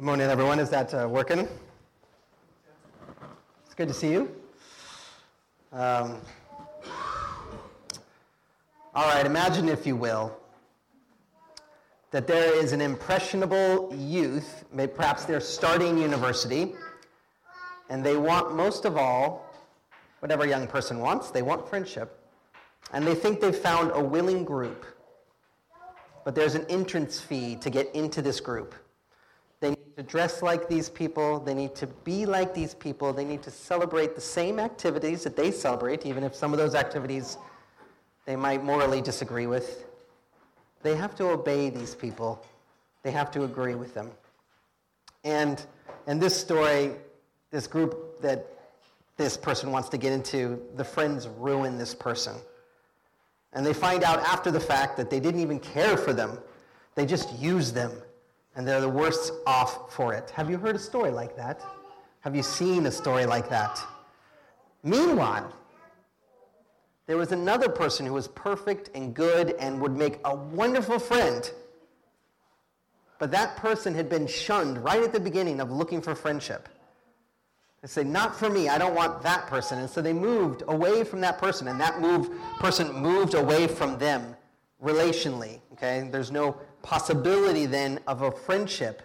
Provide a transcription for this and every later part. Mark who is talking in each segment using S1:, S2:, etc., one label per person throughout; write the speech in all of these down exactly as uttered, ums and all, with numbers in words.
S1: Morning, everyone. Is that uh, working? It's good to see you. Um, all right, imagine, if you will, that there is an impressionable youth, maybe perhaps they're starting university, and they want most of all, whatever a young person wants, they want friendship, and they think they've found a willing group, but there's an entrance fee to get into this group. They need to dress like these people. They need to be like these people. They need to celebrate the same activities that they celebrate, even if some of those activities they might morally disagree with. They have to obey these people. They have to agree with them. And in this story, this group that this person wants to get into, the friends ruin this person. And they find out after the fact that they didn't even care for them. They just used them. And they're the worst off for it. Have you heard a story like that? Have you seen a story like that? Meanwhile, there was another person who was perfect and good and would make a wonderful friend. But that person had been shunned right at the beginning of looking for friendship. They say, not for me, I don't want that person. And so they moved away from that person, and that move, person moved away from them relationally. Okay? There's no possibility then of a friendship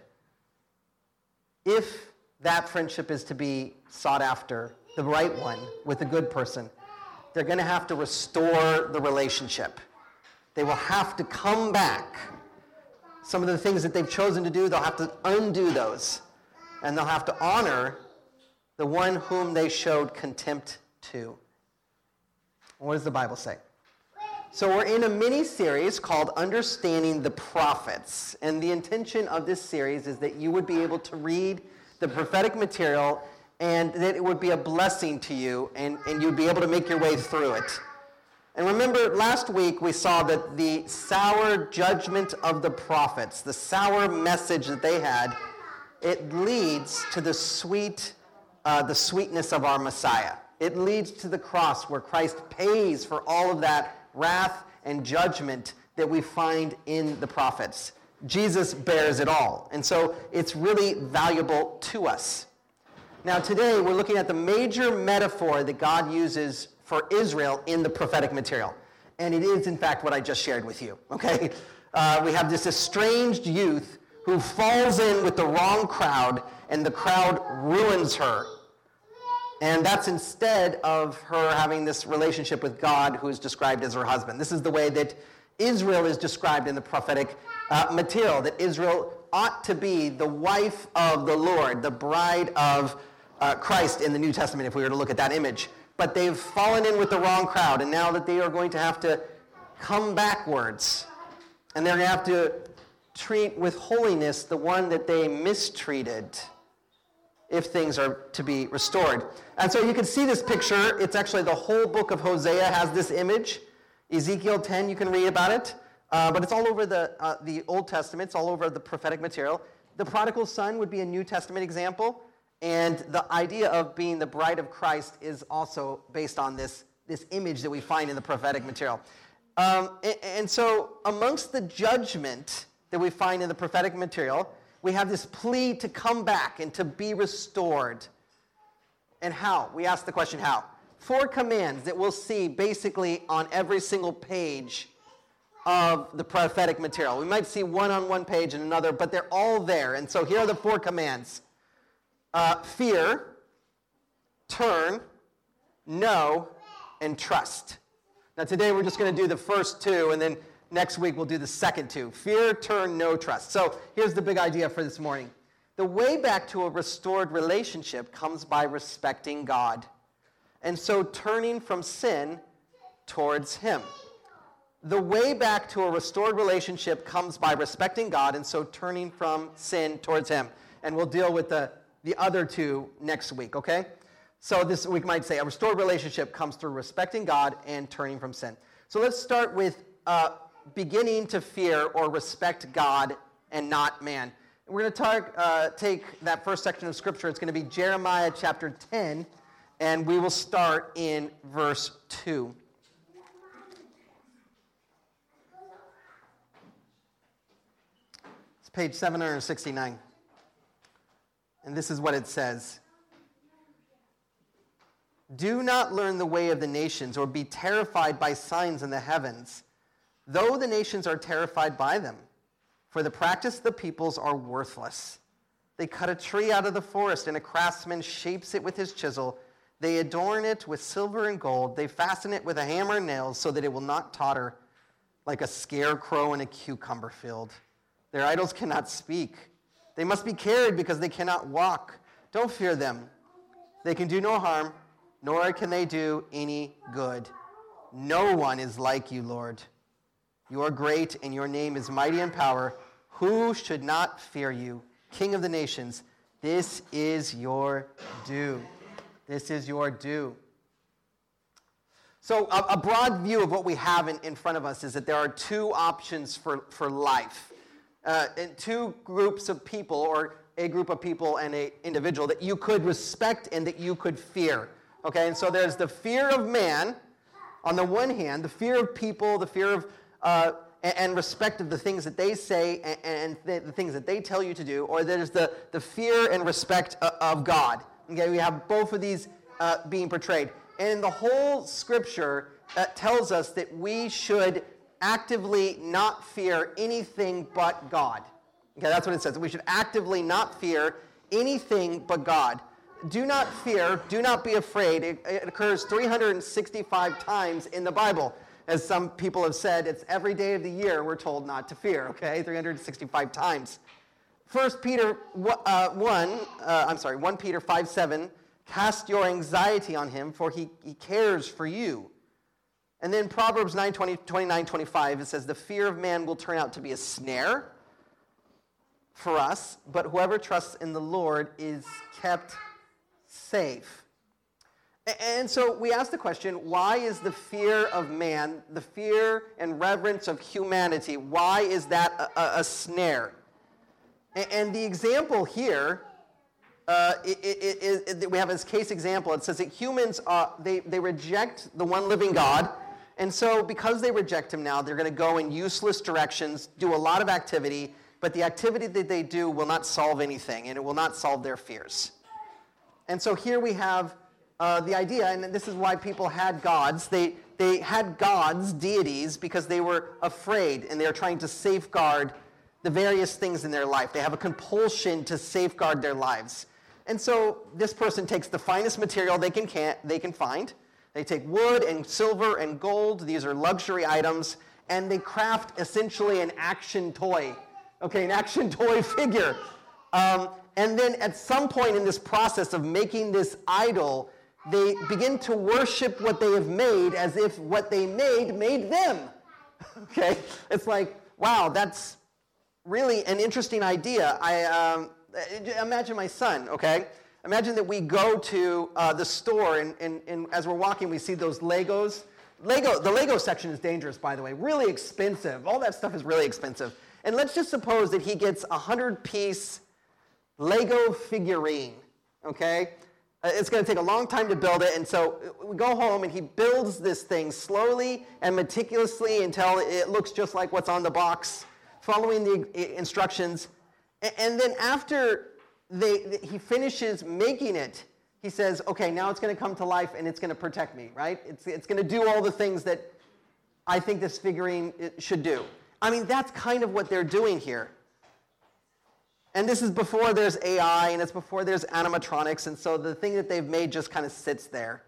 S1: if that friendship is to be sought after, the right one, with a good person. They're going to have to restore the relationship. They will have to come back. Some of the things that they've chosen to do, they'll have to undo those. And they'll have to honor the one whom they showed contempt to. What does the Bible say? So we're in a mini-series called Understanding the Prophets. And the intention of this series is that you would be able to read the prophetic material and that it would be a blessing to you and, and you'd be able to make your way through it. And remember, last week we saw that the sour judgment of the prophets, the sour message that they had, it leads to the sweet, uh, the sweetness of our Messiah. It leads to the cross where Christ pays for all of that wrath and judgment that we find in the prophets. Jesus bears it all. And so it's really valuable to us. Now today we're looking at the major metaphor that God uses for Israel in the prophetic material. And it is in fact what I just shared with you. Okay? Uh, we have this estranged youth who falls in with the wrong crowd and the crowd ruins her. And that's instead of her having this relationship with God, who is described as her husband. This is the way that Israel is described in the prophetic uh, material, that Israel ought to be the wife of the Lord, the bride of uh, Christ in the New Testament, if we were to look at that image. But they've fallen in with the wrong crowd, and now that they are going to have to come backwards, and they're going to have to treat with holiness the one that they mistreated, if things are to be restored. And so you can see this picture. It's actually the whole book of Hosea has this image. Ezekiel ten, you can read about it. Uh, but it's all over the, uh, the Old Testament. It's all over the prophetic material. The prodigal son would be a New Testament example. And the idea of being the bride of Christ is also based on this, this image that we find in the prophetic material. Um, and, and so amongst the judgment that we find in the prophetic material, we have this plea to come back and to be restored. And how? We ask the question, how? Four commands that we'll see basically on every single page of the prophetic material. We might see one on one page and another, but they're all there. And so here are the four commands. Uh, fear, turn, know, and trust. Now today we're just going to do the first two, and then next week we'll do the second two. Fear, turn, know, trust. So here's the big idea for this morning. The way back to a restored relationship comes by respecting God. And so turning from sin towards Him. The way back to a restored relationship comes by respecting God, and so turning from sin towards Him. And we'll deal with the, the other two next week, okay? So this week might say a restored relationship comes through respecting God and turning from sin. So let's start with uh, beginning to fear or respect God and not man. We're going to talk, uh, take that first section of Scripture. It's going to be Jeremiah chapter ten, and we will start in verse two. It's page seven hundred sixty-nine. And this is what it says. Do not learn the way of the nations or be terrified by signs in the heavens, though the nations are terrified by them. For the practice of the peoples are worthless. They cut a tree out of the forest, and a craftsman shapes it with his chisel. They adorn it with silver and gold. They fasten it with a hammer and nails so that it will not totter like a scarecrow in a cucumber field. Their idols cannot speak. They must be carried because they cannot walk. Don't fear them. They can do no harm, nor can they do any good. No one is like you, Lord. You are great, and your name is mighty in power. Who should not fear you, King of the nations? This is your due. This is your due. So a, a broad view of what we have in, in front of us is that there are two options for, for life. Uh, and two groups of people, or a group of people and an individual that you could respect and that you could fear. Okay, and so there's the fear of man, on the one hand, the fear of people, the fear of, uh, and, and respect of the things that they say and, and the, the things that they tell you to do, or there's the, the fear and respect of, of God. Okay, we have both of these uh, being portrayed. And the whole scripture uh, tells us that we should actively not fear anything but God. Okay, that's what it says. We should actively not fear anything but God. Do not fear, do not be afraid. It, it occurs three hundred sixty-five times in the Bible. As some people have said, it's every day of the year we're told not to fear, okay? three hundred sixty-five times. First Peter uh, one, uh, I'm sorry, First Peter five seven, cast your anxiety on him, for he, he cares for you. And then Proverbs nine twenty, twenty-nine, twenty-five, it says, the fear of man will turn out to be a snare for us, but whoever trusts in the Lord is kept safe. And so we ask the question, why is the fear of man, the fear and reverence of humanity, why is that a, a, a snare? And the example here, uh, it, it, it, it, we have this case example. It says that humans, uh, they, they reject the one living God. And so because they reject him now, they're going to go in useless directions, do a lot of activity, but the activity that they do will not solve anything, and it will not solve their fears. And so here we have uh, the idea, and this is why people had gods. They, they had gods, deities, because they were afraid, and they are trying to safeguard the various things in their life. They have a compulsion to safeguard their lives. And so this person takes the finest material they can, can, they can find. They take wood and silver and gold. These are luxury items. And they craft essentially an action toy. Okay, an action toy figure. Um, and then at some point in this process of making this idol, they begin to worship what they have made as if what they made made them. Okay? It's like, wow, that's really an interesting idea. I um, imagine my son, okay? Imagine that we go to uh, the store, and, and, and as we're walking, we see those Legos. Lego, the Lego section is dangerous, by the way. Really expensive. All that stuff is really expensive. And let's just suppose that he gets a hundred-piece Lego figurine, okay? Uh, it's going to take a long time to build it, and so we go home, and he builds this thing slowly and meticulously until it looks just like what's on the box, following the instructions. And then after they, he finishes making it, he says, okay, now it's going to come to life and it's going to protect me, right? It's, it's going to do all the things that I think this figurine should do. I mean, that's kind of what they're doing here. And this is before there's A I, and it's before there's animatronics, and so the thing that they've made just kind of sits there.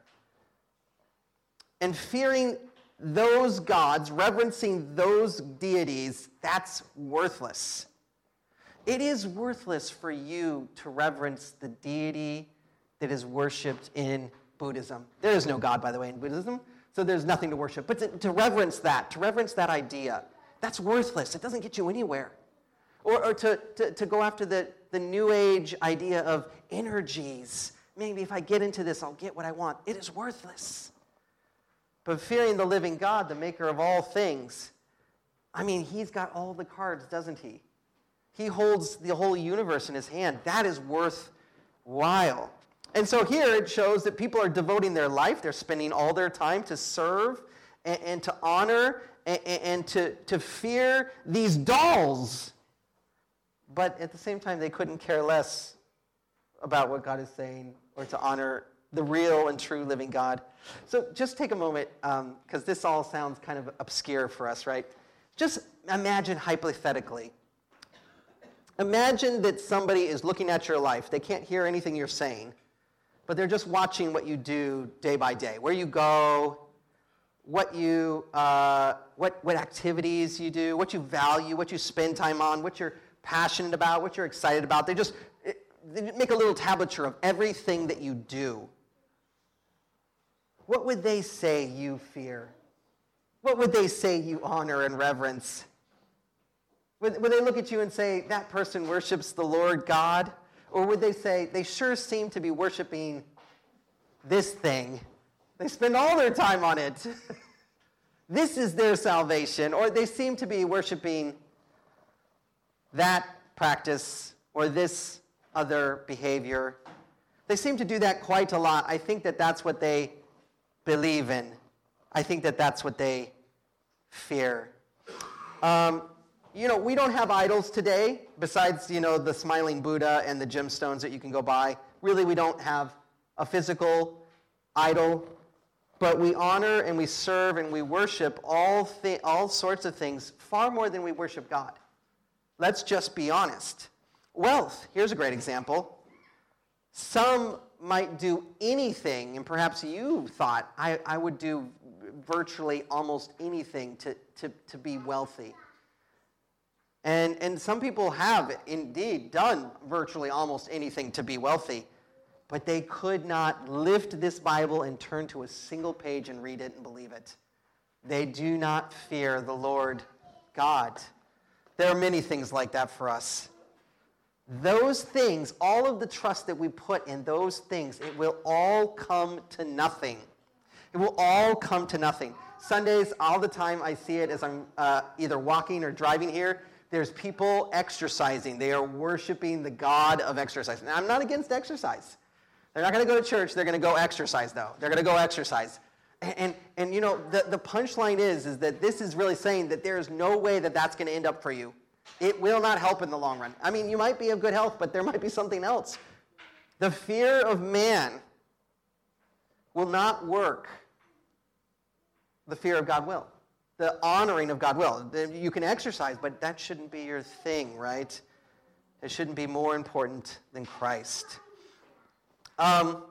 S1: And fearing those gods, reverencing those deities, that's worthless. It is worthless for you to reverence the deity that is worshipped in Buddhism. There is no God, by the way, in Buddhism, so there's nothing to worship. But to, to reverence that, to reverence that idea, that's worthless. It doesn't get you anywhere. Or, or to, to, to go after the, the New Age idea of energies. Maybe if I get into this, I'll get what I want. It is worthless. But fearing the living God, the maker of all things, I mean, he's got all the cards, doesn't he? He holds the whole universe in his hand. That is worthwhile. And so here it shows that people are devoting their life. They're spending all their time to serve and, and to honor and, and to, to fear these dolls. But at the same time, they couldn't care less about what God is saying or to honor the real and true living God. So just take a moment, because um, this all sounds kind of obscure for us, right? Just imagine hypothetically. Imagine that somebody is looking at your life. They can't hear anything you're saying, but they're just watching what you do day by day, where you go, what you, uh, what what activities you do, what you value, what you spend time on, what you're passionate about, what you're excited about. They just they make a little tablature of everything that you do. What would they say you fear? What would they say you honor and reverence? Would, would they look at you and say, that person worships the Lord God? Or would they say, they sure seem to be worshiping this thing. They spend all their time on it. This is their salvation. Or they seem to be worshiping that practice or this other behavior. They seem to do that quite a lot. I think that that's what they believe in. I think that that's what they fear. Um, you know, we don't have idols today, besides, you know, the smiling Buddha and the gemstones that you can go buy. Really, we don't have a physical idol, but we honor and we serve and we worship all, th- all sorts of things far more than we worship God. Let's just be honest. Wealth, here's a great example. Some might do anything, and perhaps you thought, I, I would do virtually almost anything to, to, to be wealthy. And, and some people have indeed done virtually almost anything to be wealthy, but they could not lift this Bible and turn to a single page and read it and believe it. They do not fear the Lord God. There are many things like that for us. Those things, all of the trust that we put in those things, it will all come to nothing. It will all come to nothing. Sundays, all the time I see it as I'm uh, either walking or driving here, there's people exercising. They are worshiping the God of exercise. Now, I'm not against exercise. They're not going to go to church. They're going to go exercise, though. They're going to go exercise. And, and, and you know, the, the punchline is, is that this is really saying that there is no way that that's going to end up for you. It will not help in the long run. I mean, you might be of good health, but there might be something else. The fear of man will not work. The fear of God will. The honoring of God will. You can exercise, but that shouldn't be your thing, right? It shouldn't be more important than Christ. Um,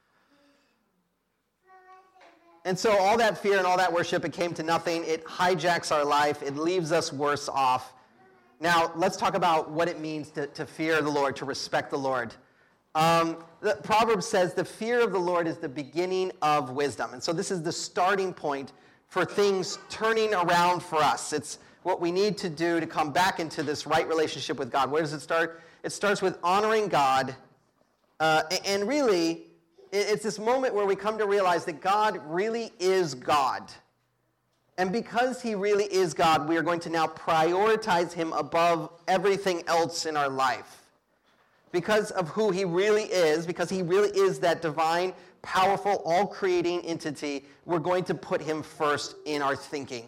S1: and so all that fear and all that worship, it came to nothing. It hijacks our life. It leaves us worse off. Now, let's talk about what it means to, to fear the Lord, to respect the Lord. Um, the Proverbs says the fear of the Lord is the beginning of wisdom. And so this is the starting point for things turning around for us. It's what we need to do to come back into this right relationship with God. Where does it start? It starts with honoring God. Uh, and really, it's this moment where we come to realize that God really is God. And because he really is God, we are going to now prioritize him above everything else in our life. Because of who he really is, because he really is that divine, powerful, all-creating entity, we're going to put him first in our thinking.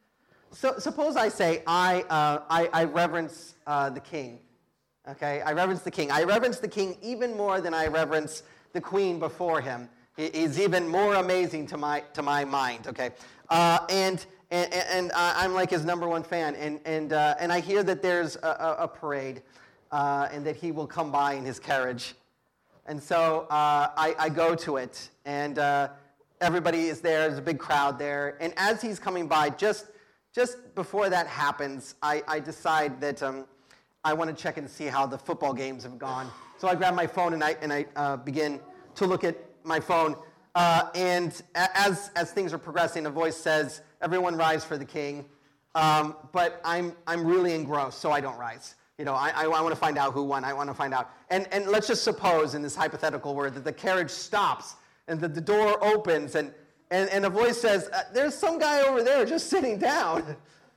S1: So suppose I say, I, uh, I, I reverence uh, the king. Okay, I reverence the king. I reverence the king even more than I reverence the queen before him. He, he's even more amazing to my to my mind. Okay, uh, and and and I'm like his number one fan. And and uh, and I hear that there's a, a parade, uh, and that he will come by in his carriage. And so uh, I, I go to it, and uh, everybody is there. There's a big crowd there. And as he's coming by, just just before that happens, I, I decide that um, I want to check and see how the football games have gone. So I grab my phone and I and I uh, begin to look at my phone. Uh, and as as things are progressing, a voice says, "Everyone rise for the king." Um, but I'm I'm really engrossed, so I don't rise. You know, I, I, I want to find out who won. I want to find out. And and let's just suppose in this hypothetical word that the carriage stops and that the door opens and, and, and a voice says, uh, there's some guy over there just sitting down.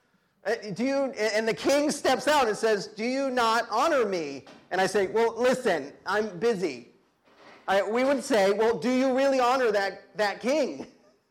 S1: Do you? And the king steps out and says, do you not honor me? And I say, well, listen, I'm busy. I, we would say, well, do you really honor that, that king?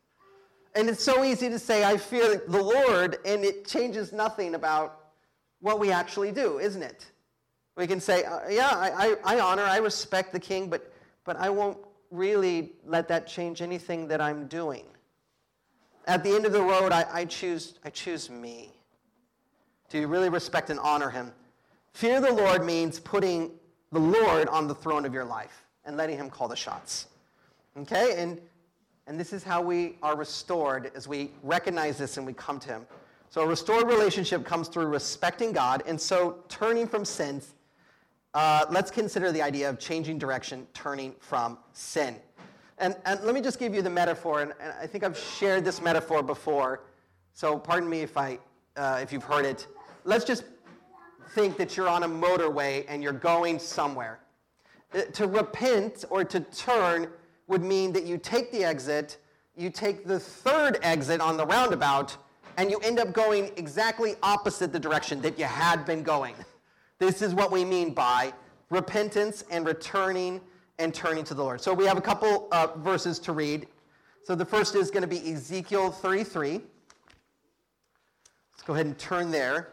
S1: And it's so easy to say, I fear the Lord, and it changes nothing about what we actually do, isn't it? We can say, uh, yeah, I, I, I honor, I respect the king, but, but I won't really let that change anything that I'm doing. At the end of the road, I, I choose I choose me. Do you really respect and honor him? Fear the Lord means putting the Lord on the throne of your life and letting him call the shots. Okay? And, and this is how we are restored as we recognize this and we come to him. So a restored relationship comes through respecting God, and so turning from sins. Uh, let's consider the idea of changing direction, turning from sin. And, and let me just give you the metaphor, and, and I think I've shared this metaphor before, so pardon me if, I, uh, if you've heard it. Let's just think that you're on a motorway and you're going somewhere. Uh, to repent or to turn would mean that you take the exit, you take the third exit on the roundabout, and you end up going exactly opposite the direction that you had been going. This is what we mean by repentance and returning and turning to the Lord. So we have a couple uh, verses to read. So the first is going to be Ezekiel thirty-three. Let's go ahead and turn there.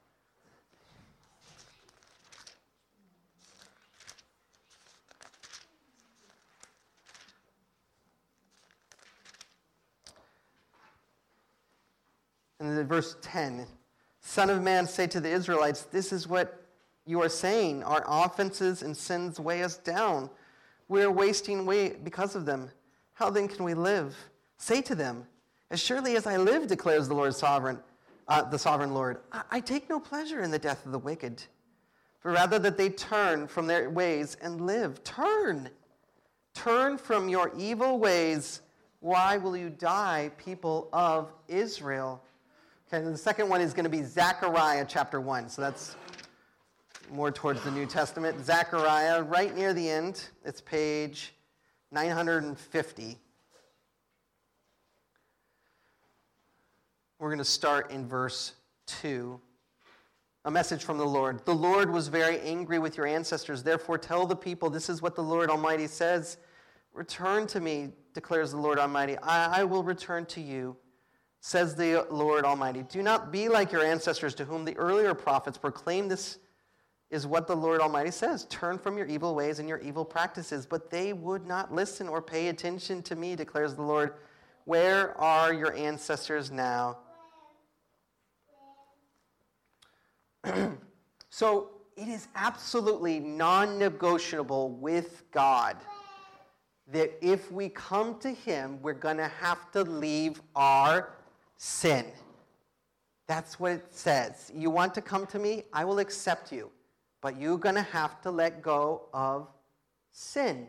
S1: And then verse ten, Son of man, say to the Israelites, this is what you are saying. Our offenses and sins weigh us down. We are wasting away because of them. How then can we live? Say to them, as surely as I live, declares the Lord sovereign, uh, the sovereign Lord, I, I take no pleasure in the death of the wicked, but rather that they turn from their ways and live. Turn. Turn from your evil ways. Why will you die, people of Israel? Okay, and the second one is going to be Zechariah chapter one. So that's more towards the New Testament. Zechariah, right near the end. It's page nine hundred fifty. We're going to start in verse two. A message from the Lord. The Lord was very angry with your ancestors. Therefore tell the people, this is what the Lord Almighty says. Return to me, declares the Lord Almighty. I, I will return to you, says the Lord Almighty. Do not be like your ancestors to whom the earlier prophets proclaimed this is what the Lord Almighty says. Turn from your evil ways and your evil practices. But they would not listen or pay attention to me, declares the Lord. Where are your ancestors now? So it is absolutely non-negotiable with God that if we come to him, we're going to have to leave our sin. That's what it says. You want to come to me? I will accept you. But you're going to have to let go of sin.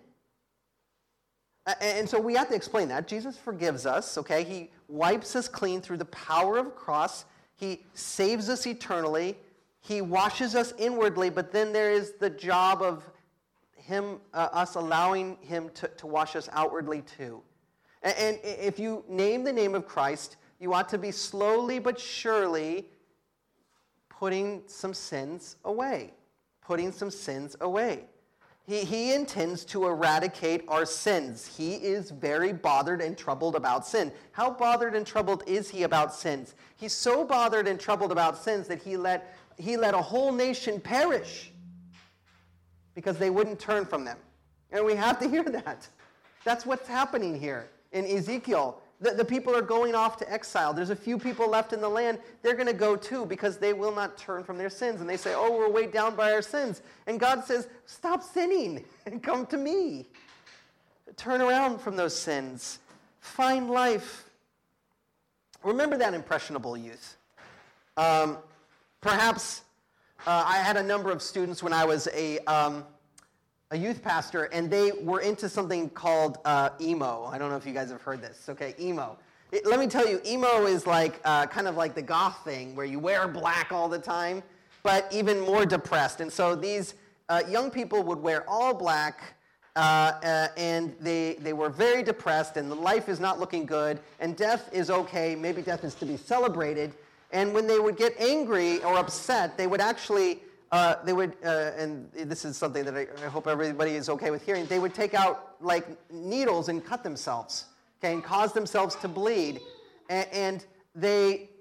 S1: And so we have to explain that. Jesus forgives us, okay? He wipes us clean through the power of the cross. He saves us eternally. He washes us inwardly, but then there is the job of him, uh, us allowing him to, to wash us outwardly too. And, and if you name the name of Christ, you ought to be slowly but surely putting some sins away. Putting some sins away. He, he intends to eradicate our sins. He is very bothered and troubled about sin. How bothered and troubled is he about sins? He's so bothered and troubled about sins that he let, he let a whole nation perish because they wouldn't turn from them. And we have to hear that. That's what's happening here in Ezekiel. The, the people are going off to exile. There's a few people left in the land. They're going to go too because they will not turn from their sins. And they say, oh, we're weighed down by our sins. And God says, stop sinning and come to me. Turn around from those sins. Find life. Remember that impressionable youth. Um, perhaps uh, I had a number of students when I was a... Um, a youth pastor, and they were into something called uh, emo. I don't know if you guys have heard this. Okay, emo. It, let me tell you, emo is like uh, kind of like the goth thing where you wear black all the time, but even more depressed. And so these uh, young people would wear all black, uh, uh, and they, they were very depressed, and the life is not looking good, and death is okay. Maybe death is to be celebrated. And when they would get angry or upset, they would actually... Uh, they would, uh, and this is something that I, I hope everybody is okay with hearing, they would take out like needles and cut themselves, okay, and cause themselves to bleed. And, and they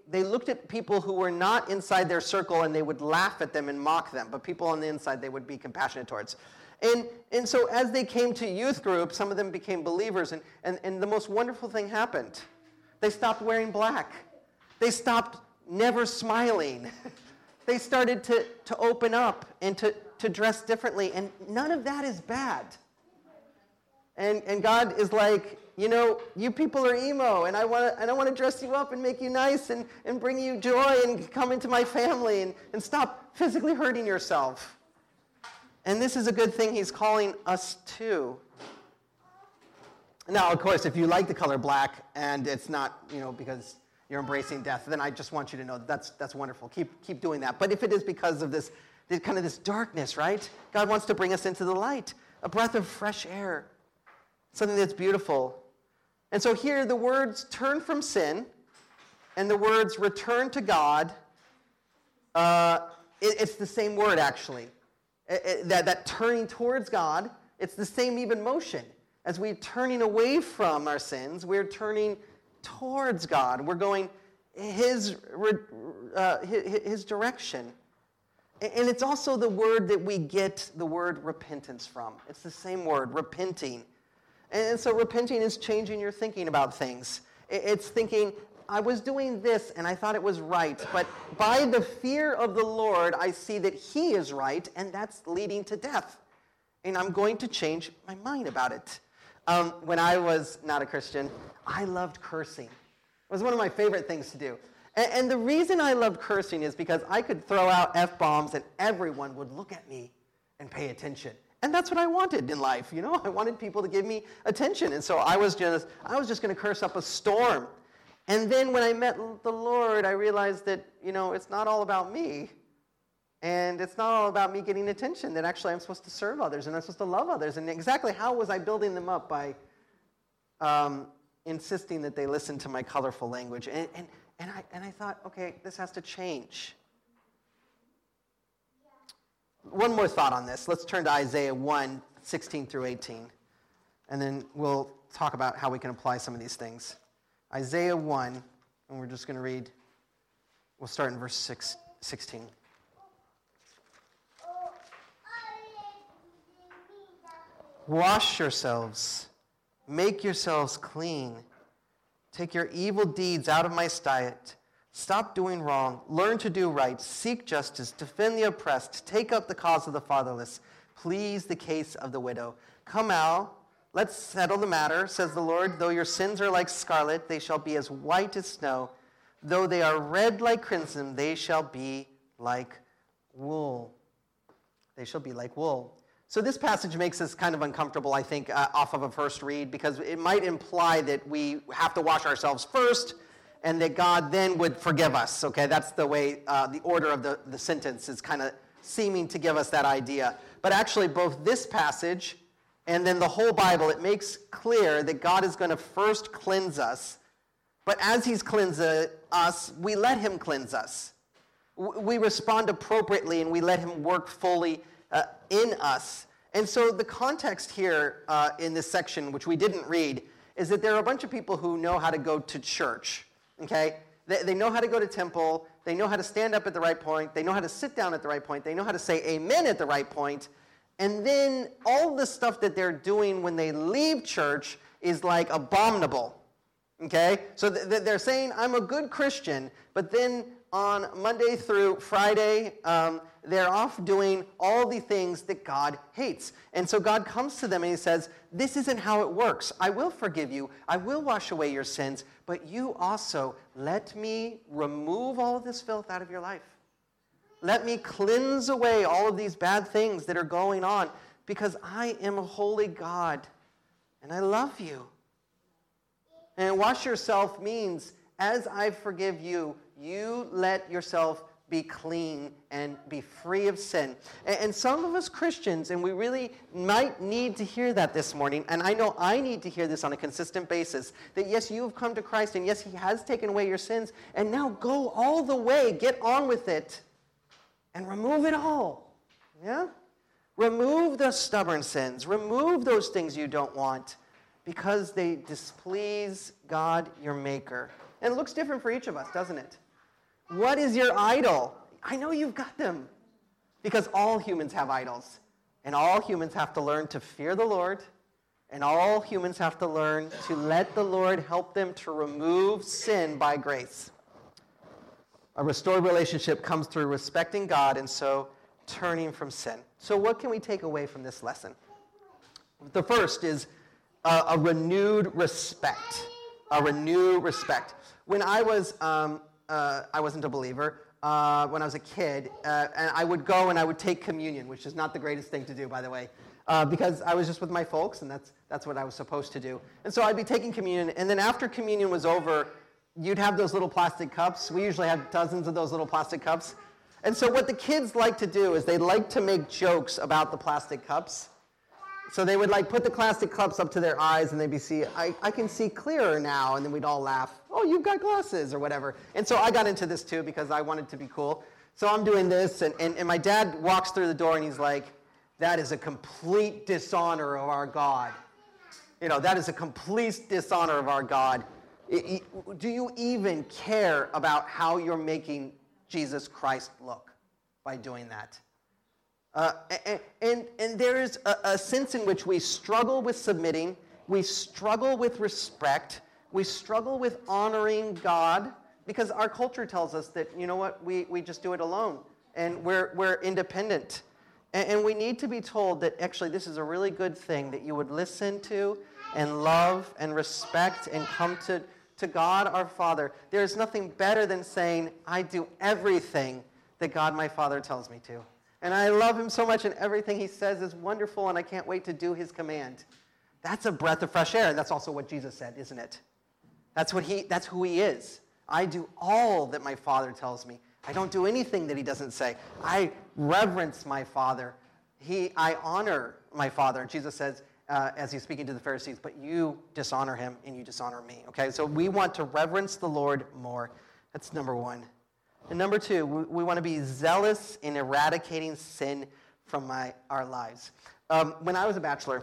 S1: they looked at people who were not inside their circle and they would laugh at them and mock them, but people on the inside they would be compassionate towards. And, and so as they came to youth group, some of them became believers, and, and, and the most wonderful thing happened. They stopped wearing black. They stopped never smiling. They started to, to open up and to, to dress differently, and none of that is bad. And, and God is like, you know, you people are emo, and I want to and I want to dress you up and make you nice and, and bring you joy and come into my family and, and stop physically hurting yourself. And this is a good thing he's calling us to. Now, of course, if you like the color black and it's not, you know, because you're embracing death, then I just want you to know that that's, that's wonderful. Keep, keep doing that. But if it is because of this, this kind of this darkness, right? God wants to bring us into the light, a breath of fresh air, something that's beautiful. And so here the words turn from sin and the words return to God, uh, it, it's the same word actually. It, it, that, that turning towards God, it's the same even motion. As we're turning away from our sins, we're turning towards God. We're going his, uh, his, his direction. And it's also the word that we get the word repentance from. It's the same word, repenting. And so repenting is changing your thinking about things. It's thinking, I was doing this and I thought it was right, but by the fear of the Lord, I see that he is right, and that's leading to death. And I'm going to change my mind about it. Um, when I was not a Christian, I loved cursing. It was one of my favorite things to do. And, and the reason I loved cursing is because I could throw out F-bombs and everyone would look at me and pay attention. And that's what I wanted in life, you know? I wanted people to give me attention. And so I was just, I was just going to curse up a storm. And then when I met the Lord, I realized that, you know, it's not all about me. And it's not all about me getting attention, that actually I'm supposed to serve others and I'm supposed to love others. And exactly how was I building them up? By um, insisting that they listen to my colorful language. And, and, and, I, and I thought, okay, this has to change. One more thought on this. Let's turn to Isaiah one, sixteen through eighteen. And then we'll talk about how we can apply some of these things. Isaiah one, and we're just going to read, we'll start in verse six, sixteen. Wash yourselves, make yourselves clean. Take your evil deeds out of my sight. Stop doing wrong, learn to do right, seek justice, defend the oppressed, take up the cause of the fatherless, please the case of the widow. Come out, let's settle the matter, says the Lord. Though your sins are like scarlet, they shall be as white as snow. Though they are red like crimson, they shall be like wool. They shall be like wool. So this passage makes us kind of uncomfortable, I think, uh, off of a first read, because it might imply that we have to wash ourselves first, and that God then would forgive us. Okay, that's the way, uh, the order of the, the sentence is kind of seeming to give us that idea. But actually, both this passage and then the whole Bible, it makes clear that God is going to first cleanse us. But as he's cleansed us, we let him cleanse us. We respond appropriately, and we let him work fully uh, in us. And so the context here uh, in this section, which we didn't read, is that there are a bunch of people who know how to go to church. Okay, they, they know how to go to temple, they know how to stand up at the right point, they know how to sit down at the right point, they know how to say amen at the right point, and then all the stuff that they're doing when they leave church is like abominable. Okay, so th- th- they're saying, I'm a good Christian, but then on Monday through Friday, um, they're off doing all the things that God hates. And so God comes to them and he says, this isn't how it works. I will forgive you. I will wash away your sins. But you also let me remove all of this filth out of your life. Let me cleanse away all of these bad things that are going on, because I am a holy God and I love you. And wash yourself means, as I forgive you, you let yourself be clean and be free of sin. And, and some of us Christians, and we really might need to hear that this morning, and I know I need to hear this on a consistent basis, that yes, you have come to Christ, and yes, he has taken away your sins, and now go all the way, get on with it, and remove it all. Yeah? Remove the stubborn sins. Remove those things you don't want, because they displease God, your maker. And it looks different for each of us, doesn't it? What is your idol? I know you've got them. Because all humans have idols. And all humans have to learn to fear the Lord. And all humans have to learn to let the Lord help them to remove sin by grace. A restored relationship comes through respecting God and so turning from sin. So what can we take away from this lesson? The first is a, a renewed respect. A renewed respect. When I was, um, uh, I wasn't a believer, uh, when I was a kid, uh, and I would go and I would take communion, which is not the greatest thing to do, by the way, uh, because I was just with my folks, and that's that's what I was supposed to do. And so I'd be taking communion, and then after communion was over, you'd have those little plastic cups. We usually have dozens of those little plastic cups. And so what the kids like to do is they like to make jokes about the plastic cups. So they would like put the plastic cups up to their eyes and they'd be see, I, I can see clearer now. And then we'd all laugh, oh, you've got glasses or whatever. And so I got into this too because I wanted to be cool. So I'm doing this and, and, and my dad walks through the door and he's like, that is a complete dishonor of our God. You know, that is a complete dishonor of our God. It, it, do you even care about how you're making Jesus Christ look by doing that? Uh, and, and, and there is a, a sense in which we struggle with submitting, we struggle with respect, we struggle with honoring God, because our culture tells us that, you know what, we, we just do it alone, and we're, we're independent. And, and we need to be told that actually this is a really good thing, that you would listen to and love and respect and come to, to God our Father. There's nothing better than saying, I do everything that God my Father tells me to. And I love him so much, and everything he says is wonderful, and I can't wait to do his command. That's a breath of fresh air, and that's also what Jesus said, isn't it? That's what he. That's who he is. I do all that my Father tells me. I don't do anything that he doesn't say. I reverence my Father. He, I honor my Father. And Jesus says, uh, as he's speaking to the Pharisees, but you dishonor him, and you dishonor me. Okay, so we want to reverence the Lord more. That's number one. And number two, we, we want to be zealous in eradicating sin from my, our lives. Um, when I was a bachelor,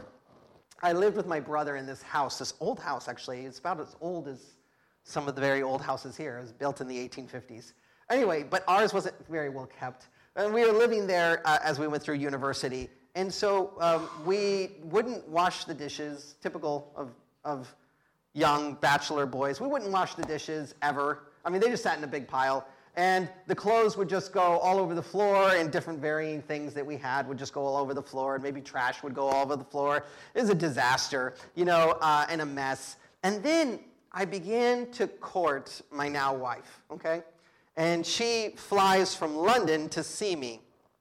S1: I lived with my brother in this house, this old house, actually. It's about as old as some of the very old houses here. It was built in the eighteen fifties. Anyway, but ours wasn't very well kept. And we were living there uh, as we went through university. And so um, we wouldn't wash the dishes, typical of, of young bachelor boys. We wouldn't wash the dishes ever. I mean, they just sat in a big pile. And the clothes would just go all over the floor, and different varying things that we had would just go all over the floor, and maybe trash would go all over the floor. It was a disaster, you know, uh, and a mess. And then I began to court my now wife, okay? And she flies from London to see me.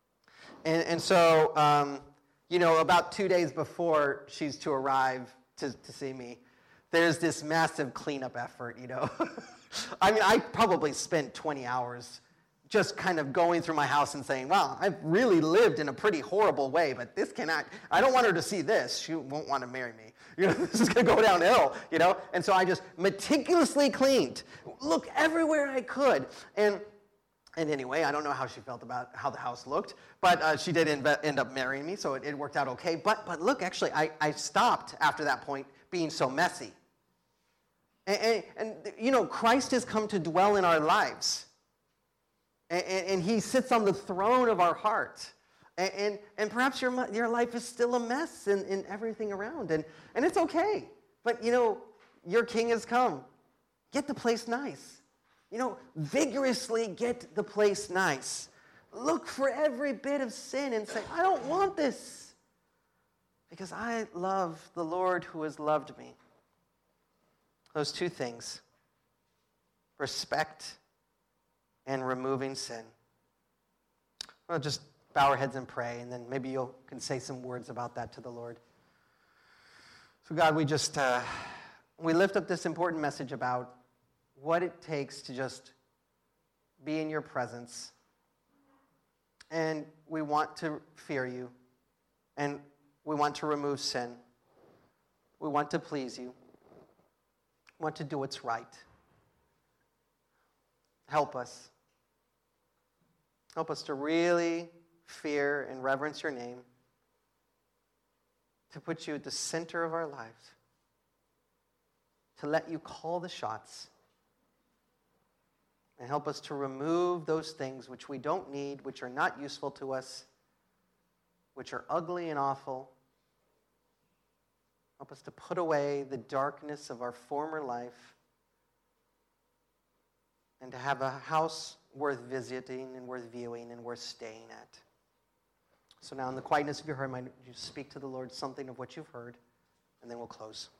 S1: And, and so, um, you know, about two days before she's to arrive to, to see me, there's this massive cleanup effort, you know. I mean, I probably spent twenty hours just kind of going through my house and saying, wow, I've really lived in a pretty horrible way, but this cannot, I don't want her to see this. She won't want to marry me. You know, this is going to go downhill, you know? And so I just meticulously cleaned, look everywhere I could. And and anyway, I don't know how she felt about how the house looked, but uh, she did end, end up marrying me, so it, it worked out okay. But but look, actually, I, I stopped after that point being so messy. And, and, and, you know, Christ has come to dwell in our lives. And, and, and he sits on the throne of our heart. And, and, and perhaps your, your life is still a mess in, in everything around. And, and it's okay. But, you know, your king has come. Get the place nice. You know, vigorously get the place nice. Look for every bit of sin and say, I don't want this. Because I love the Lord who has loved me. Those two things, respect and removing sin. Well, just bow our heads and pray, and then maybe you can say some words about that to the Lord. So God, we just, uh, we lift up this important message about what it takes to just be in your presence. And we want to fear you, and we want to remove sin. We want to please you. Want to do what's right. Help us. Help us to really fear and reverence your name, to put you at the center of our lives, to let you call the shots, And help us to remove those things which we don't need, which are not useful to us, which are ugly and awful. Help us to put away the darkness of our former life and to have a house worth visiting and worth viewing and worth staying at. So now in the quietness of your heart, might you speak to the Lord something of what you've heard, and then we'll close.